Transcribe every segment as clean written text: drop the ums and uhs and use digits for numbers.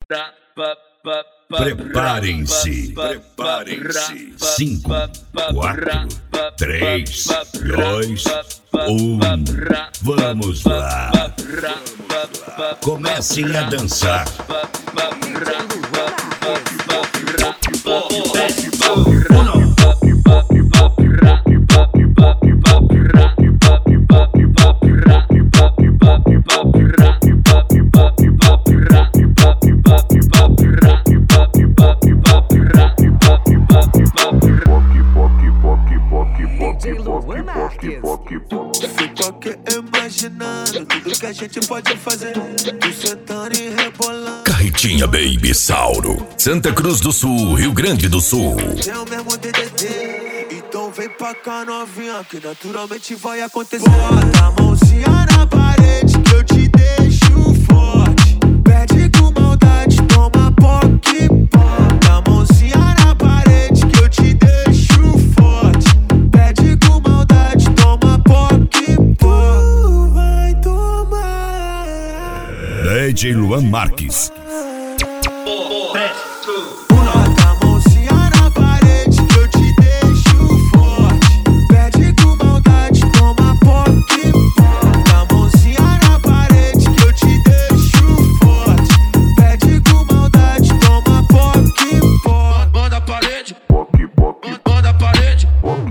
Preparem-se. 5, 4, 3, 2, 1. Vamos lá. Comecem a dançar. Fico aqui imaginando tudo que a gente pode fazer. Tu sentando e rebolando. Carretinha Baby Sauro, Santa Cruz do Sul, Rio Grande do Sul. É o mesmo DDD, então vem pra cá novinha, que naturalmente vai acontecer. Bota a mãozinha na parede que eu te deixo forte. Pede com maldade, toma poque. Bota a mãozinha na parede que eu te deixo forte. Pede com maldade, toma poque. Vai tomar. DJ Luan Marques. Bota a mãozinha na parede que eu te deixo forte. Pede com maldade, toma poque. Bota a mãozinha na parede que eu te deixo forte. Pede com maldade, toma poque. Manda a parede, manda a parede.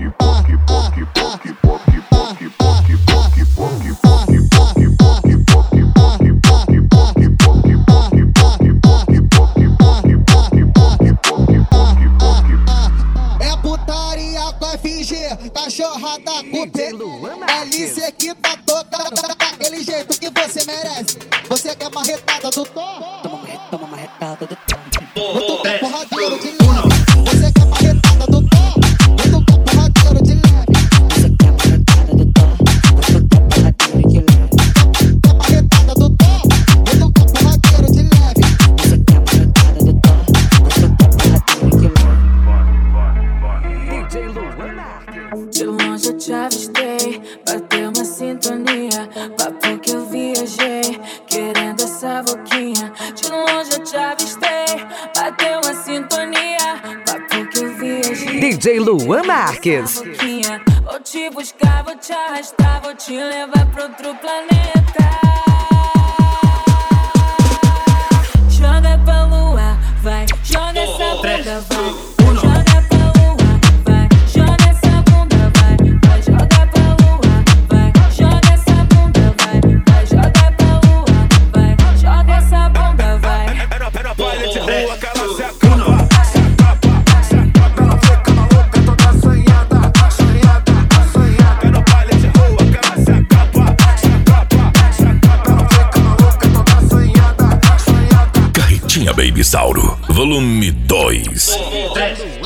Cachorrada com P, LC que tá tocando daquele jeito que você merece. Você quer marretada do Thor? Toma marretada do Thor. Eu tô com porradeiro de leve. Você quer marretada do Thor? Eu tô com porradeiro de leve. Você quer marretada do Thor? Eu tô com porradeiro de leve. Quer marretada do Thor? Eu tô com porradeiro de leve. Você quer marretada do Thor? Eu tô com porradeiro de leve. DJ Luan Marques. De longe eu te avistei, bateu uma sintonia. Papo que eu viajei, querendo essa boquinha. De longe eu te avistei, bateu uma sintonia. Papo que eu viajei, DJ Luan Marques. Vou te buscar, vou te arrastar, vou te levar pra outro planeta. Joga pra lua, vai, joga essa bunda, vai. Joga pra lua, vai, joga essa bunda, vai. Vai jogar pra lua, vai, joga essa bunda, vai. Vai jogar pra lua, vai, joga essa bunda, vai. Era baile de rua que ela se acaba. Ela fica maluca, toda assanhada. Era baile de rua que ela se acaba. Ela fica maluca, toda assanhada. Carretinha Baby Sauro, volume 2.